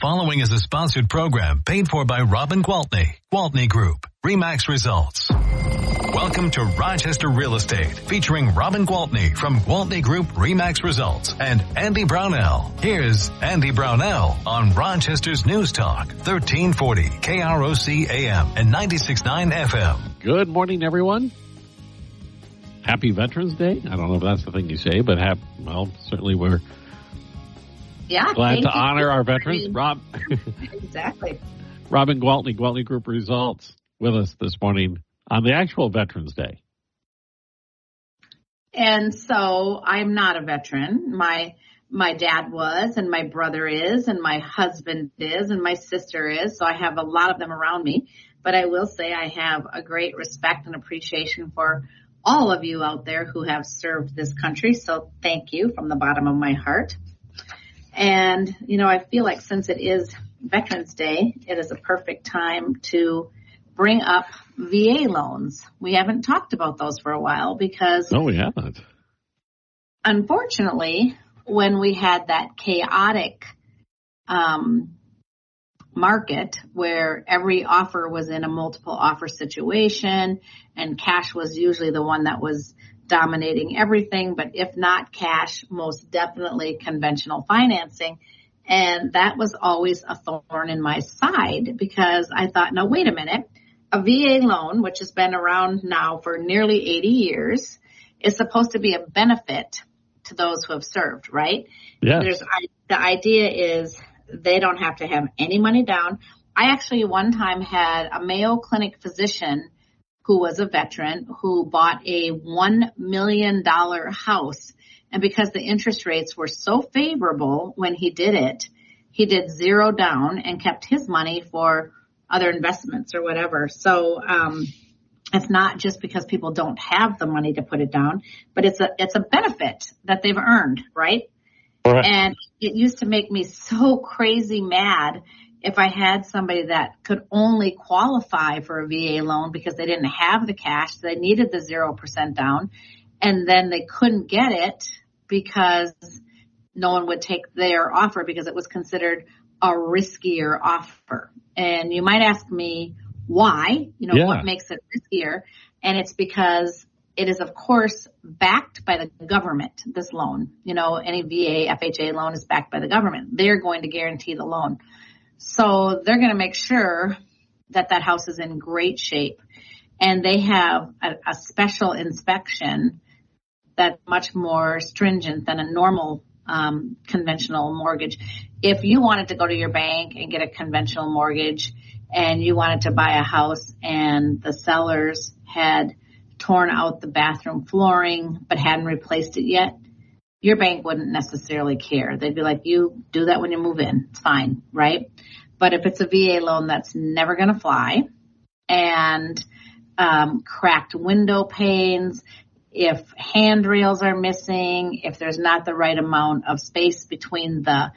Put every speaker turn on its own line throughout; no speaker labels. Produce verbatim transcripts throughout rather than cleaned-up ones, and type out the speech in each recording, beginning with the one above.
following is a sponsored program paid for by Robin Gwaltney, Gwaltney Group, RE/MAX Results. Welcome to Rochester Real Estate, featuring Robin Gwaltney from Gwaltney Group RE/MAX Results and Andy Brownell. Here's Andy Brownell on Rochester's News Talk, thirteen forty K R O C A M and ninety-six point nine F M.
Good morning, everyone. Happy Veterans Day. I don't know if that's the thing you say, but have, well, certainly we're
yeah,
glad to honor our veterans. Rob,
exactly.
Robin Gwaltney, Gwaltney Group Results, with us this morning on the actual Veterans Day.
And so I'm not a veteran. My my dad was, and my brother is, and my husband is, and my sister is. So I have a lot of them around me. But I will say I have a great respect and appreciation for all of you out there who have served this country. So thank you from the bottom of my heart. And, you know, I feel like since it is Veterans Day, it is a perfect time to bring up V A loans. We haven't talked about those for a while because...
No, we haven't.
Unfortunately, when we had that chaotic um, market where every offer was in a multiple offer situation and cash was usually the one that was dominating everything, but if not cash, most definitely conventional financing. And that was always a thorn in my side because I thought, no, wait a minute. A V A loan, which has been around now for nearly eighty years, is supposed to be a benefit to those who have served, right?
Yes.
There's, the idea is they don't have to have any money down. I actually one time had a Mayo Clinic physician who was a veteran who bought a one million dollars house. And because the interest rates were so favorable when he did it, he did zero down and kept his money for other investments or whatever. So um, it's not just because people don't have the money to put it down, but it's a it's a benefit that they've earned, right?
Right.
And it used to make me so crazy mad if I had somebody that could only qualify for a V A loan because they didn't have the cash, they needed the zero percent down, and then they couldn't get it because no one would take their offer because it was considered a riskier offer. And you might ask me why, you know,
yeah.
what makes it riskier? And it's because it is, of course, backed by the government, this loan. You know, any V A, F H A loan is backed by the government. They're going to guarantee the loan. So they're going to make sure that that house is in great shape. And they have a, a special inspection that's much more stringent than a normal um, conventional mortgage. If you wanted to go to your bank and get a conventional mortgage and you wanted to buy a house and the sellers had torn out the bathroom flooring but hadn't replaced it yet, your bank wouldn't necessarily care. They'd be like, you do that when you move in. It's fine, right? But if it's a V A loan that's never going to fly and um, cracked window panes, if handrails are missing, if there's not the right amount of space between the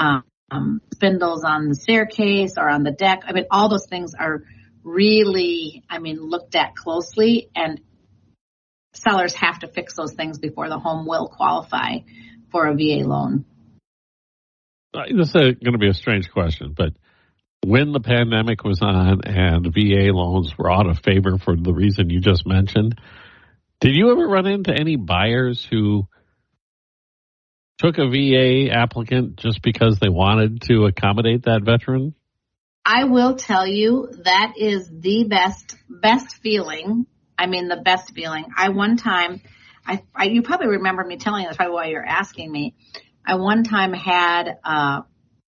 um, spindles on the staircase or on the deck, I mean, all those things are really, I mean, looked at closely, and sellers have to fix those things before the home will qualify for a V A loan.
This is going to be a strange question, but when the pandemic was on and V A loans were out of favor for the reason you just mentioned, did you ever run into any buyers who took a V A applicant just because they wanted to accommodate that veteran?
I will tell you that is the best, best feeling. I mean, the best feeling. I one time, I, I you probably remember me telling you, that's probably why you're asking me. I one time had a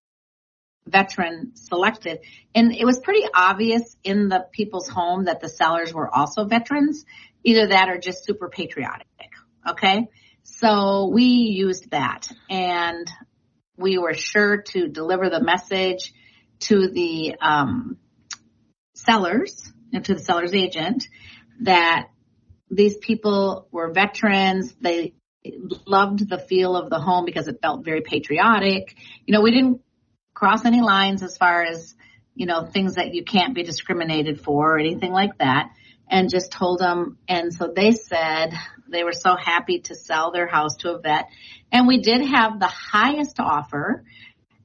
veteran selected, and it was pretty obvious in the people's home that the sellers were also veterans, either that or just super patriotic. Okay. So we used that, and we were sure to deliver the message to the um, sellers and to the seller's agent that these people were veterans. They loved the feel of the home because it felt very patriotic. You know, we didn't cross any lines as far as, you know, things that you can't be discriminated for or anything like that, and just told them. And so they said they were so happy to sell their house to a vet. And we did have the highest offer.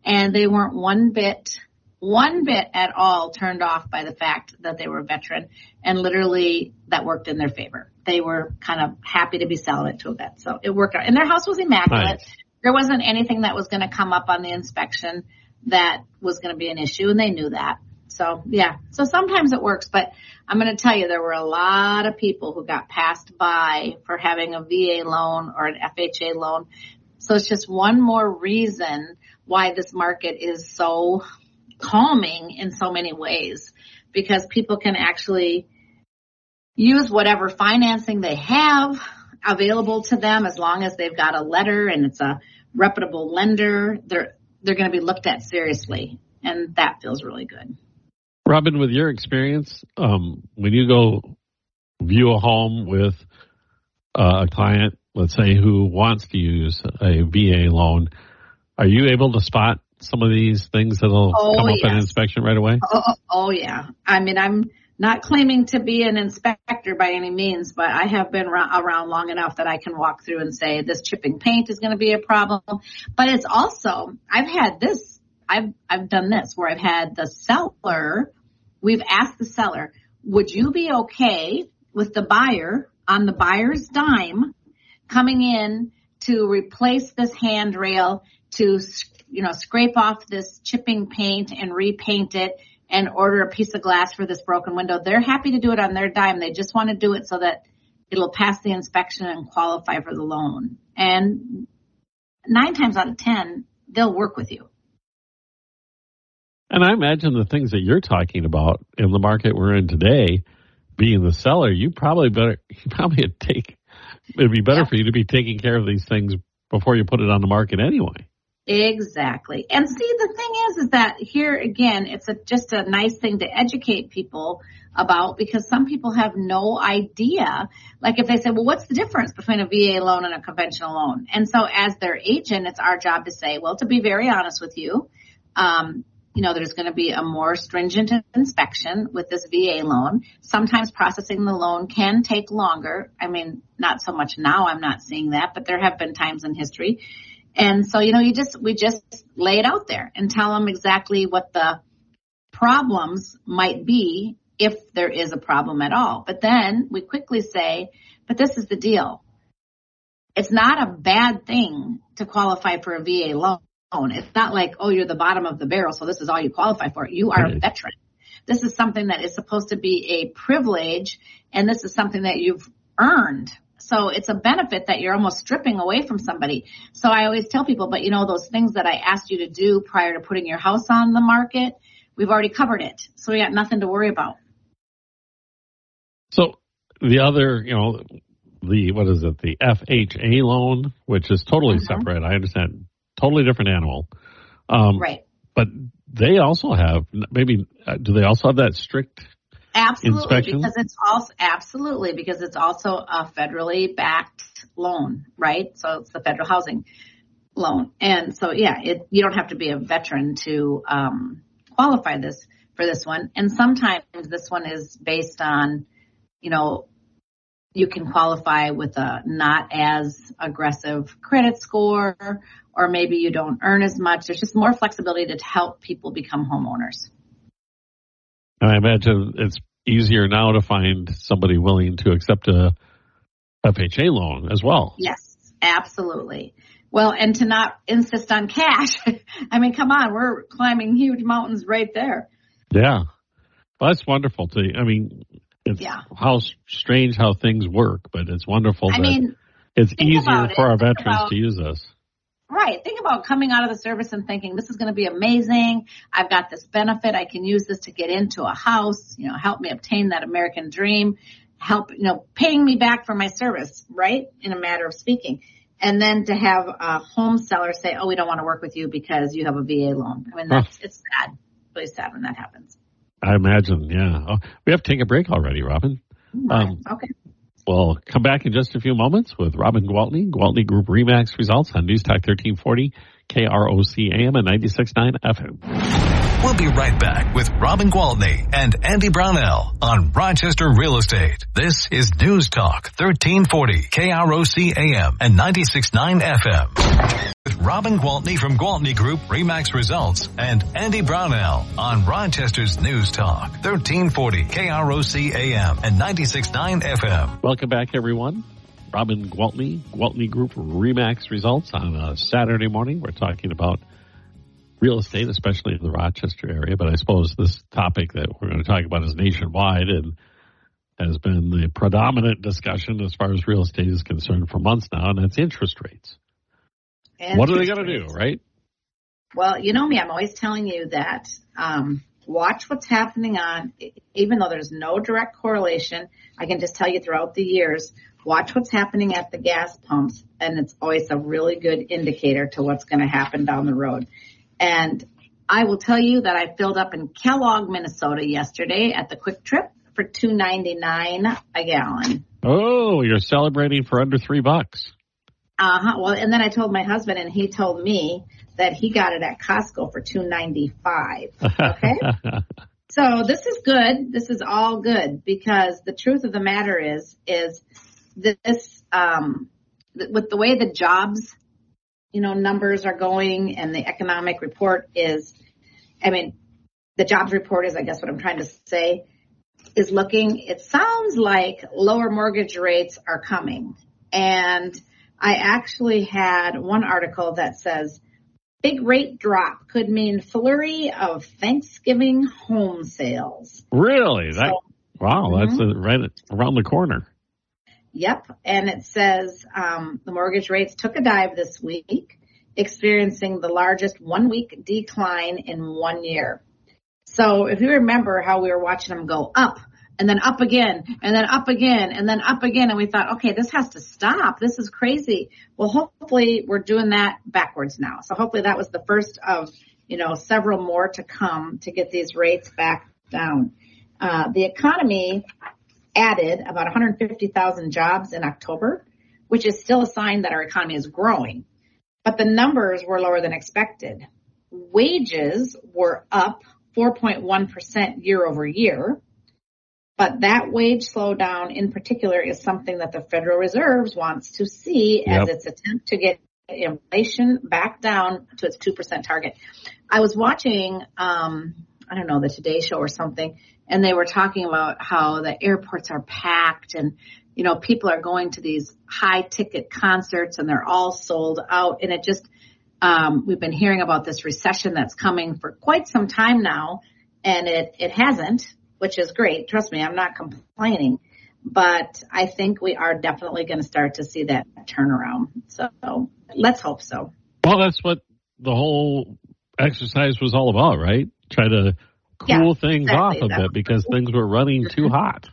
and they weren't one bit, one bit at all turned off by the fact that they were a veteran, and literally that worked in their favor. They were kind of happy to be selling it to a vet. So it worked out. And their house was immaculate. Nice. There wasn't anything that was going to come up on the inspection that was going to be an issue, and they knew that. So, yeah. So sometimes it works, but I'm going to tell you there were a lot of people who got passed by for having a V A loan or an F H A loan. So it's just one more reason why this market is so calming in so many ways, because people can actually use whatever financing they have available to them as long as they've got a letter and it's a reputable lender. They're they're going to be looked at seriously, and that feels really good.
Robin, with your experience, um, when you go view a home with uh, a client, let's say, who wants to use a V A loan, are you able to spot some of these things that'll oh, come up yes. in inspection right away?
Oh, oh, yeah. I mean, I'm not claiming to be an inspector by any means, but I have been around long enough that I can walk through and say this chipping paint is going to be a problem. But it's also, I've had this, I've, I've done this where I've had the seller, we've asked the seller, would you be okay with the buyer on the buyer's dime coming in to replace this handrail, to, you know, scrape off this chipping paint and repaint it and order a piece of glass for this broken window? They're happy to do it on their dime. They just want to do it so that it'll pass the inspection and qualify for the loan. And nine times out of ten, they'll work with you.
And I imagine the things that you're talking about in the market we're in today, being the seller, you probably better, you probably take, it'd be better yeah. for you to be taking care of these things before you put it on the market anyway.
Exactly. And see, the thing is, is that here again, it's a, just a nice thing to educate people about, because some people have no idea. Like if they say, well, what's the difference between a V A loan and a conventional loan? And so as their agent, it's our job to say, well, to be very honest with you, um, you know, there's going to be a more stringent inspection with this V A loan. Sometimes processing the loan can take longer. I mean, not so much now, I'm not seeing that, but there have been times in history. And so, you know, you just, we just lay it out there and tell them exactly what the problems might be, if there is a problem at all. But then we quickly say, but this is the deal. It's not a bad thing to qualify for a V A loan. It's not like, oh, you're the bottom of the barrel, so this is all you qualify for. You are a veteran. This is something that is supposed to be a privilege, and this is something that you've earned. So it's a benefit that you're almost stripping away from somebody. So I always tell people, but you know, those things that I asked you to do prior to putting your house on the market, we've already covered it. So we got nothing to worry about.
So the other, you know, the, what is it, the F H A loan, which is totally mm-hmm. separate. I understand. Totally different animal. Um,
right.
But they also have, maybe, uh, do they also have that strict
Absolutely,
inspection?
because it's also, absolutely, because it's also a federally backed loan, right? So it's the federal housing loan. And so, yeah, it, you don't have to be a veteran to um, qualify this for this one. And sometimes this one is based on, you know, you can qualify with a not as aggressive credit score, or maybe you don't earn as much. There's just more flexibility to help people become homeowners.
And I imagine it's easier now to find somebody willing to accept a F H A loan as well.
Yes, absolutely. Well, and to not insist on cash. I mean, come on, we're climbing huge mountains right there.
Yeah. Well, that's wonderful. To, I mean, it's yeah. how strange how things work, but it's wonderful
I
that
mean,
it's easier for
it.
our
think
veterans
about,
to use this.
Right. Think about coming out of the service and thinking, this is going to be amazing. I've got this benefit. I can use this to get into a house, you know, help me obtain that American dream, help, you know, paying me back for my service, right? In a matter of speaking. And then to have a home seller say, oh, we don't want to work with you because you have a V A loan. I mean, that's, huh. it's sad, really sad when that happens.
I imagine, yeah. Oh, we have to take a break already, Robin.
Right. Um, okay.
We'll come back in just a few moments with Robin Gwaltney, Gwaltney Group RE/MAX results on News Talk thirteen forty, K R O C A M and ninety-six point nine F M.
We'll be right back with Robin Gwaltney and Andy Brownell on Rochester Real Estate. This is News Talk thirteen forty K R O C A M and ninety-six point nine F M. With Robin Gwaltney from Gwaltney Group Remax Results and Andy Brownell on Rochester's News Talk thirteen forty K R O C A M and ninety-six point nine F M.
Welcome back, everyone. Robin Gwaltney, Gwaltney Group Remax Results on a Saturday morning. We're talking about real estate, especially in the Rochester area, but I suppose this topic that we're going to talk about is nationwide and has been the predominant discussion as far as real estate is concerned for months now, and that's interest rates. Interest what are they going to do, right?
Well, you know me, I'm always telling you that um, watch what's happening on, even though there's no direct correlation, I can just tell you throughout the years, watch what's happening at the gas pumps, and it's always a really good indicator to what's going to happen down the road. And I will tell you that I filled up in Kellogg, Minnesota yesterday at the Quick Trip for two ninety-nine a gallon.
Oh, you're celebrating for under three bucks.
Uh-huh. Well, and then I told my husband, and he told me that he got it at Costco for two ninety-five. Okay? So this is good. This is all good because the truth of the matter is, is this, um, th- with the way the jobs you know, numbers are going and the economic report is, I mean, the jobs report is, I guess what I'm trying to say, is looking, it sounds like lower mortgage rates are coming. And I actually had one article that says, big rate drop could mean flurry of Thanksgiving home sales.
Really? That,
so,
wow,
mm-hmm.
that's a, right around the corner.
Yep. And it says um, the mortgage rates took a dive this week, experiencing the largest one-week decline in one year. So if you remember how we were watching them go up and then up again and then up again and then up again, and we thought, okay, this has to stop. This is crazy. Well, hopefully we're doing that backwards now. So hopefully that was the first of, you know, several more to come to get these rates back down. Uh, the economy added about one hundred fifty thousand jobs in October, which is still a sign that our economy is growing. But the numbers were lower than expected. Wages were up four point one percent year over year. But that wage slowdown in particular is something that the Federal Reserve wants to see as yep. its attempt to get inflation back down to its two percent target. I was watching, um, I don't know, the Today Show or something, and they were talking about how the airports are packed and, you know, people are going to these high ticket concerts and they're all sold out. And it just, um, we've been hearing about this recession that's coming for quite some time now, and it, it hasn't, which is great. Trust me, I'm not complaining, but I think we are definitely going to start to see that turnaround. So let's hope so.
Well, that's what the whole exercise was all about, right? Try to cool yeah, things exactly. off a bit because things were running too hot.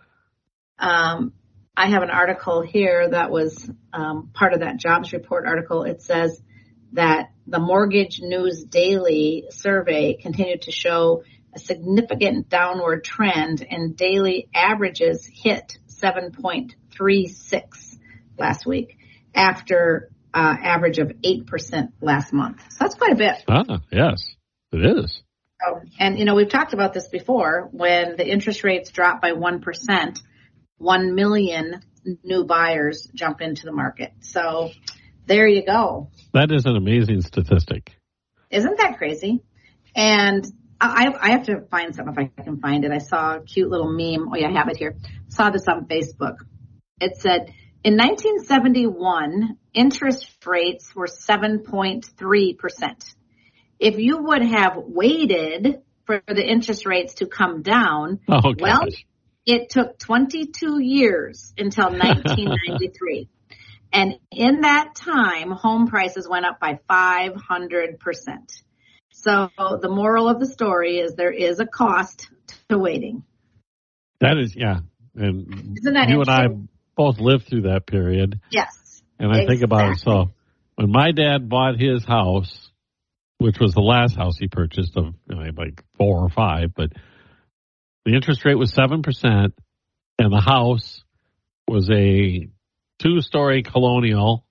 Um, I have an article here that was um, part of that jobs report article. It says that the Mortgage News Daily survey continued to show a significant downward trend, and daily averages hit seven point three six last week after uh, average of eight percent last month. So that's quite a bit.
Ah, yes, it is.
So, and, you know, we've talked about this before. When the interest rates drop by one percent, one million new buyers jump into the market. So there you go.
That is an amazing statistic.
Isn't that crazy? And I, I have to find some if I can find it. I saw a cute little meme. Oh, yeah, I have it here. Saw this on Facebook. It said, in nineteen seventy-one, interest rates were seven point three percent. If you would have waited for the interest rates to come down,
oh,
well, it took twenty-two years until nineteen ninety-three. And in that time, home prices went up by five hundred percent. So the moral of the story is there is a cost to waiting.
That is, yeah. And
Isn't that
you and I both lived through that period.
Yes.
And I
exactly.
think about it. So when my dad bought his house, which was the last house he purchased of you know, like four or five, but the interest rate was seven percent and the house was a two-story colonial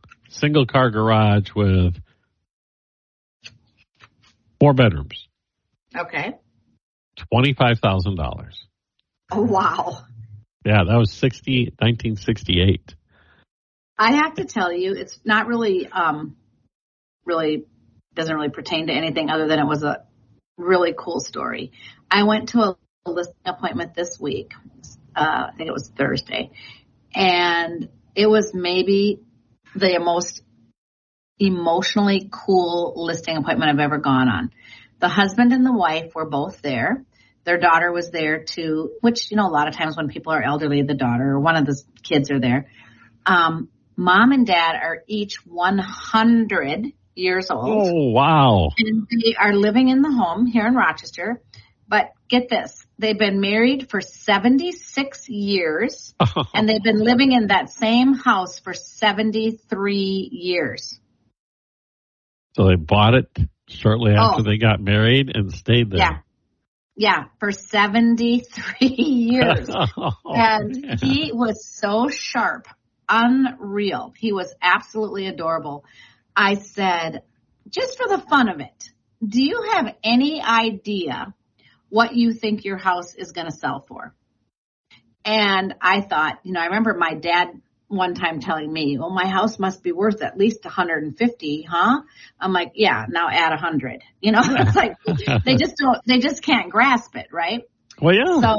single car garage with four bedrooms.
Okay.
twenty-five thousand dollars.
Oh, wow.
Yeah, that was sixty, nineteen sixty-eight.
I have to tell you, it's not really, um, really, doesn't really pertain to anything other than it was a really cool story. I went to a listing appointment this week. Uh, I think it was Thursday. And it was maybe the most emotionally cool listing appointment I've ever gone on. The husband and the wife were both there. Their daughter was there too, which, you know, a lot of times when people are elderly, the daughter or one of the kids are there. Um, mom and dad are each one hundred years old.
Oh, wow.
And they are living in the home here in Rochester. But get this, they've been married for seventy-six years, and they've been living in that same house for seventy-three years.
So they bought it shortly after
Oh.
they got married and stayed there.
Yeah. Yeah, for seventy-three years.
Oh,
And
yeah.
he was so sharp, unreal. He was absolutely adorable. I said, just for the fun of it, do you have any idea what you think your house is going to sell for? And I thought, you know, I remember my dad one time telling me, well, my house must be worth at least one hundred fifty, huh? I'm like, yeah, now add one hundred. You know, it's like they just don't, they just can't grasp it, right?
Well, yeah.
So,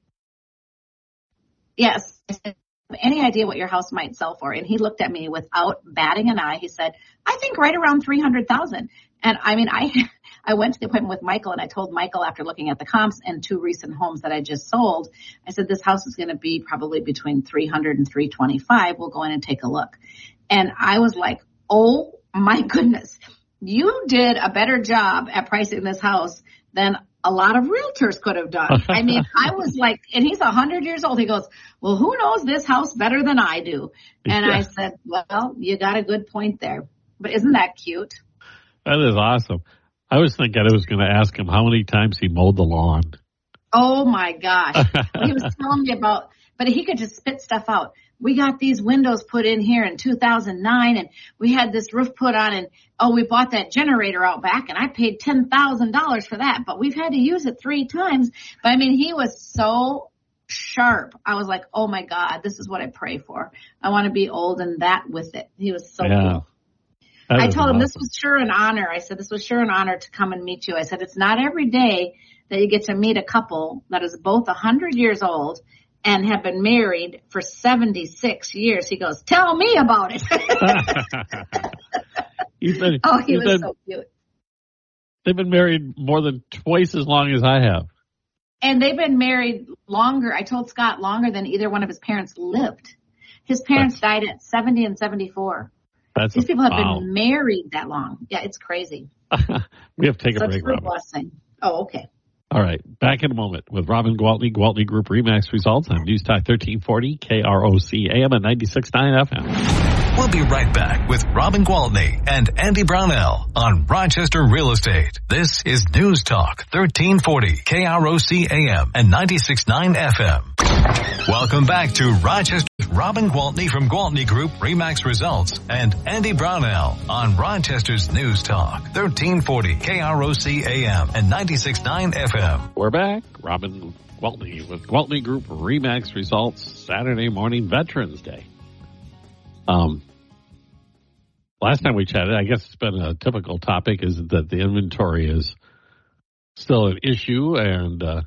yes, I said, any idea what your house might sell for? And he looked at me without batting an eye. He said, I think right around three hundred thousand. And I mean, I, I went to the appointment with Michael, and I told Michael, after looking at the comps and two recent homes that I just sold, I said, this house is going to be probably between three hundred and three twenty-five. We'll go in and take a look. And I was like, oh my goodness, you did a better job at pricing this house than a lot of realtors could have done. I mean, I was like, and he's a hundred years old. He goes, well, who knows this house better than I do? And
Yeah.
I said, well, you got a good point there. But isn't that cute?
That is awesome. I was thinking I was going to ask him how many times he mowed the lawn.
Oh my gosh. He was telling me about, but he could just spit stuff out. We got these windows put in here in two thousand nine, and we had this roof put on, and oh, we bought that generator out back, and I paid ten thousand dollars for that, but we've had to use it three times. But I mean, he was so sharp. I was like, oh my God, this is what I pray for. I want to be old and that with it. He was so
Yeah.
cool.
That
I
is
told him this
awesome.
was sure an honor. I said, this was sure an honor to come and meet you. I said, it's not every day that you get to meet a couple that is both one hundred years old and have been married for seventy-six years. He goes, tell me about it.
He's been,
Oh, he
he's
was
been-
so cute.
They've been married more than twice as long as I have.
And they've been married longer. I told Scott longer than either one of his parents lived. His parents died at seventy and seventy-four.
That's
These
a,
people have
wow.
been married that long. Yeah, it's crazy.
We have to take a
Such
break,
a
Robin.
blessing. Oh, okay.
All right, back in a moment with Robin Gwaltney, Gwaltney Group Remax Results on News Talk thirteen forty, K R O C A M and ninety-six point nine F M.
We'll be right back with Robin Gwaltney and Andy Brownell on Rochester Real Estate. This is News Talk thirteen forty, K R O C A M and ninety-six point nine F M. Welcome back to Rochester. Robin Gwaltney from Gwaltney Group Remax Results and Andy Brownell on Rochester's News Talk thirteen forty, K R O C A M and ninety-six point nine F M.
We're back. Robin Gwaltney with Gwaltney Group Remax Results, Saturday morning, Veterans Day. Um, last time we chatted, I guess it's been a typical topic, is that the inventory is still an issue, and uh,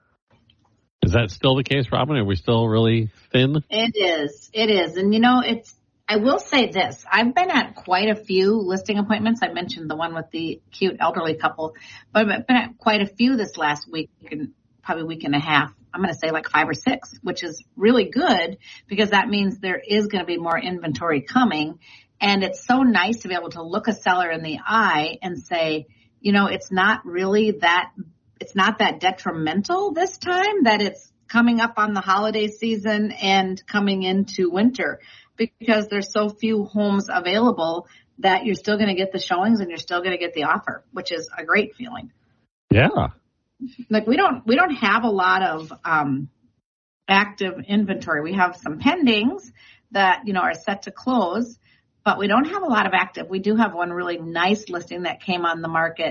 is that still the case, Robin? Are we still really thin?
It is. It is. And you know, it's, I will say this. I've been at quite a few listing appointments. I mentioned the one with the cute elderly couple, but I've been at quite a few this last week and probably week and a half. I'm going to say like five or six, which is really good because that means there is going to be more inventory coming. And it's so nice to be able to look a seller in the eye and say, you know, it's not really that, it's not that detrimental this time that it's coming up on the holiday season and coming into winter, because there's so few homes available that you're still going to get the showings and you're still going to get the offer, which is a great feeling.
Yeah.
Like we don't, we don't have a lot of, um, active inventory. We have some pendings that, you know, are set to close, but we don't have a lot of active. We do have one really nice listing that came on the market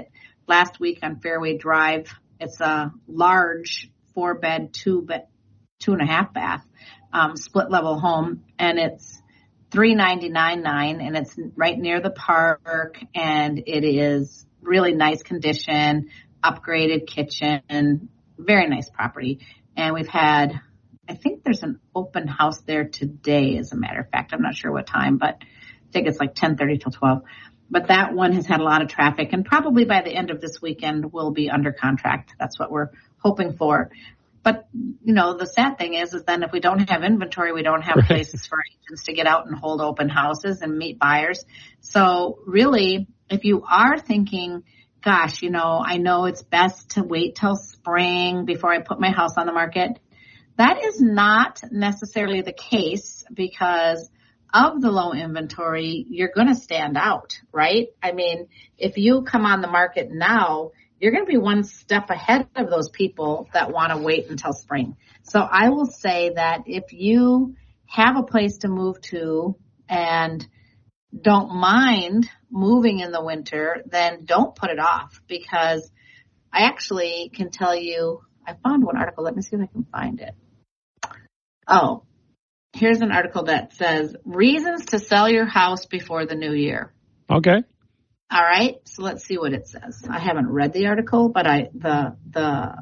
last week on Fairway Drive. It's a large four bed, two bed, two and a half bath, um, split level home, and it's three ninety-nine nine, and it's right near the park, and it is really nice condition, upgraded kitchen, very nice property. And we've had, I think there's an open house there today, as a matter of fact. I'm not sure what time, but I think it's like ten thirty till twelve. But that one has had a lot of traffic, and probably by the end of this weekend will be under contract. That's what we're hoping for. But, you know, the sad thing is, is then if we don't have inventory, we don't have
right.
places for agents to get out and hold open houses and meet buyers. So really, if you are thinking, gosh, you know, I know it's best to wait till spring before I put my house on the market, that is not necessarily the case, because of the low inventory, you're going to stand out, right? I mean, if you come on the market now, you're going to be one step ahead of those people that want to wait until spring. So I will say that if you have a place to move to and don't mind moving in the winter, then don't put it off, because I actually can tell you, I found one article. Let me see if I can find it. Oh, here's an article that says reasons to sell your house before the new year.
Okay.
All right. So let's see what it says. I haven't read the article, but I, the, the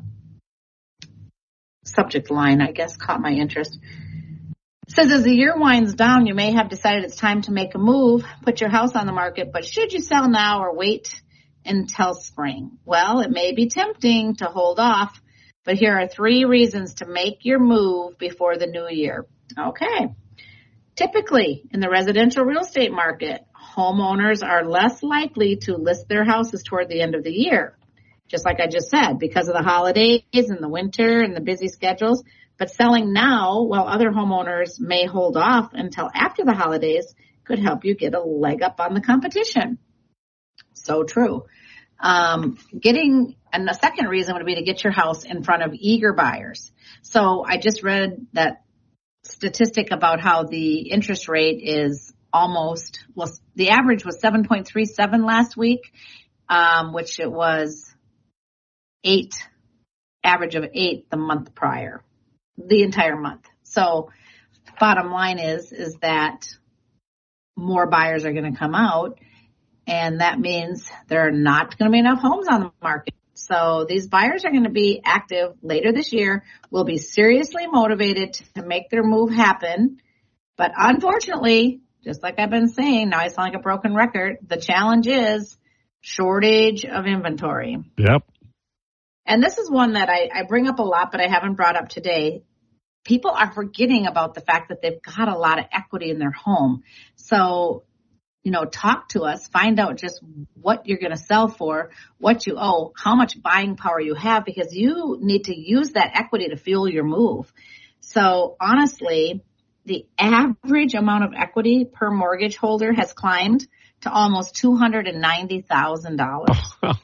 subject line, I guess, caught my interest. It says, as the year winds down, you may have decided it's time to make a move, put your house on the market, but should you sell now or wait until spring? Well, it may be tempting to hold off, but here are three reasons to make your move before the new year. Okay. Typically, in the residential real estate market, homeowners are less likely to list their houses toward the end of the year, just like I just said, because of the holidays and the winter and the busy schedules. But selling now, while other homeowners may hold off until after the holidays, could help you get a leg up on the competition. So true. Um, getting, and the second reason would be to get your house in front of eager buyers. So I just read that statistic about how the interest rate is almost, well, the average was seven point three seven last week, um, which it was eight, average of eight the month prior, the entire month. So bottom line is, is that more buyers are going to come out, and that means there are not going to be enough homes on the market. So these buyers are going to be active later this year, will be seriously motivated to make their move happen. But unfortunately, just like I've been saying, now I sound like a broken record, the challenge is shortage of inventory.
Yep.
And this is one that I, I bring up a lot, but I haven't brought up today. People are forgetting about the fact that they've got a lot of equity in their home. So, you know, talk to us, find out just what you're going to sell for, what you owe, how much buying power you have, because you need to use that equity to fuel your move. So honestly, the average amount of equity per mortgage holder has climbed to almost two hundred ninety thousand dollars.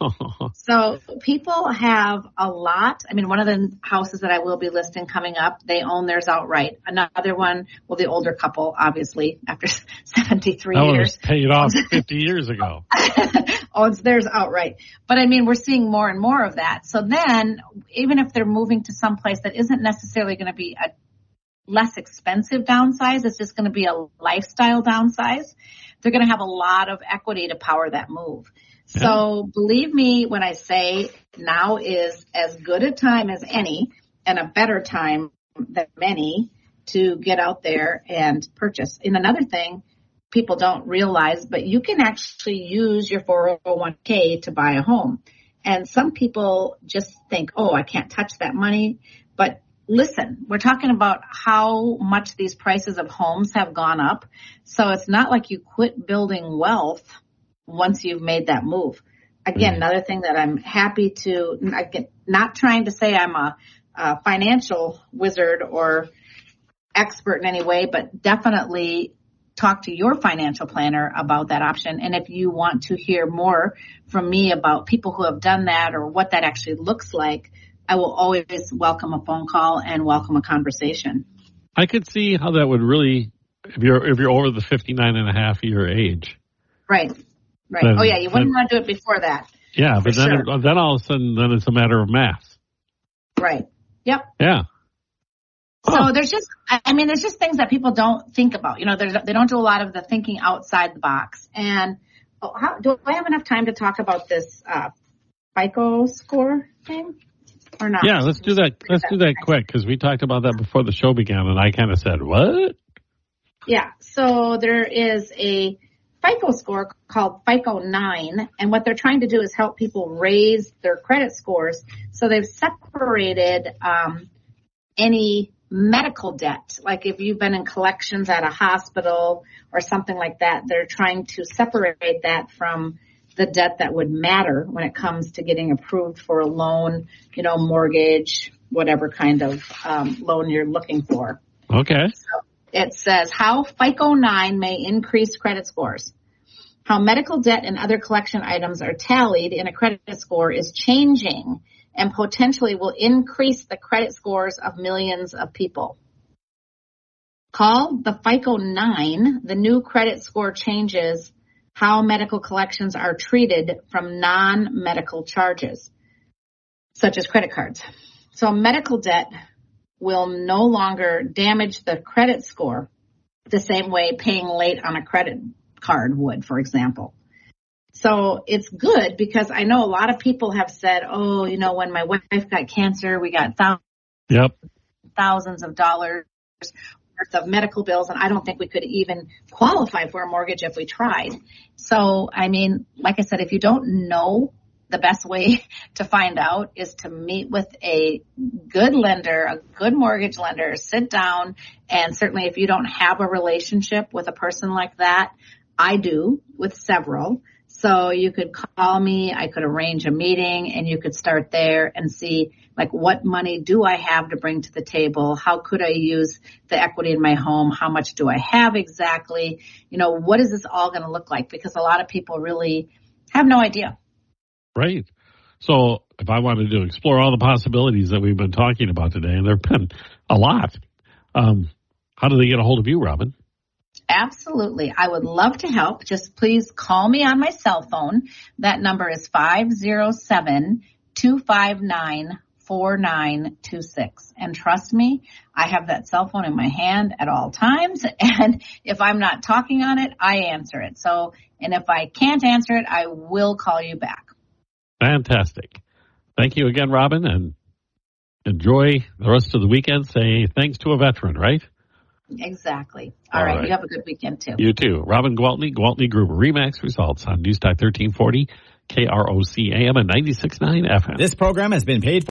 So people have a lot. I mean, one of the houses that I will be listing coming up, they own theirs outright. Another one, well, the older couple, obviously, after seventy-three
that
years.
was paid off fifty years ago.
Owns theirs outright. But I mean, we're seeing more and more of that. So then, even if they're moving to some place that isn't necessarily going to be a less expensive downsize, it's just going to be a lifestyle downsize, they're going to have a lot of equity to power that move. Yeah. So believe me when I say now is as good a time as any, and a better time than many, to get out there and purchase. And another thing people don't realize, but you can actually use your four oh one k to buy a home. And some people just think, oh, I can't touch that money. But listen, we're talking about how much these prices of homes have gone up. So it's not like you quit building wealth once you've made that move. Again, mm-hmm. another thing that I'm happy to, again, not trying to say I'm a, a financial wizard or expert in any way, but definitely talk to your financial planner about that option. And if you want to hear more from me about people who have done that or what that actually looks like, I will always welcome a phone call and welcome a conversation.
I could see how that would really, if you're if you're over the fifty-nine and a half year age.
Right, right.
Then,
oh, yeah, you wouldn't
then,
want to do it before that.
Yeah, but then,
sure.
it, then all of a sudden, then it's a matter of math.
Right. Yep.
Yeah.
So
Huh.
there's just, I mean, there's just things that people don't think about. You know, they don't do a lot of the thinking outside the box. And oh, how, do I have enough time to talk about this uh, FICO score thing or not?
Yeah, let's do that. Let's do that quick because we talked about that before the show began, and I kind of said, "What?"
Yeah. So there is a FICO score called FICO nine, and what they're trying to do is help people raise their credit scores. So they've separated um, any medical debt, like if you've been in collections at a hospital or something like that, they're trying to separate that from the debt that would matter when it comes to getting approved for a loan, you know, mortgage, whatever kind of um, loan you're looking for.
Okay.
So it says how FICO nine may increase credit scores. How medical debt and other collection items are tallied in a credit score is changing and potentially will increase the credit scores of millions of people. Called the FICO nine, the new credit score changes how medical collections are treated from non-medical charges, such as credit cards. So medical debt will no longer damage the credit score the same way paying late on a credit card would, for example. So it's good because I know a lot of people have said, oh, you know, when my wife got cancer, we got thousands,
Yep.
thousands of dollars worth of medical bills, and I don't think we could even qualify for a mortgage if we tried. So, I mean, like I said, if you don't know, the best way to find out is to meet with a good lender, a good mortgage lender, sit down, and certainly if you don't have a relationship with a person like that, I do with several. So you could call me, I could arrange a meeting, and you could start there and see, like, what money do I have to bring to the table? How could I use the equity in my home? How much do I have exactly? You know, what is this all going to look like? Because a lot of people really have no idea.
Right. So if I wanted to explore all the possibilities that we've been talking about today, and there have been a lot, um, how do they get a hold of you, Robin?
Absolutely. I would love to help. Just please call me on my cell phone. That number is five oh seven, two five nine, four nine two six. And trust me, I have that cell phone in my hand at all times. And if I'm not talking on it, I answer it. So, and if I can't answer it, I will call you back.
Fantastic. Thank you again, Robin, and enjoy the rest of the weekend. Say thanks to a veteran, right?
Exactly. All,
All
right.
right.
You have a good weekend, too.
You too. Robin Gwaltney, Gwaltney Group, Remax Results on News Talk thirteen forty, K R O C A M and ninety-six point nine F M.
This program has been paid for.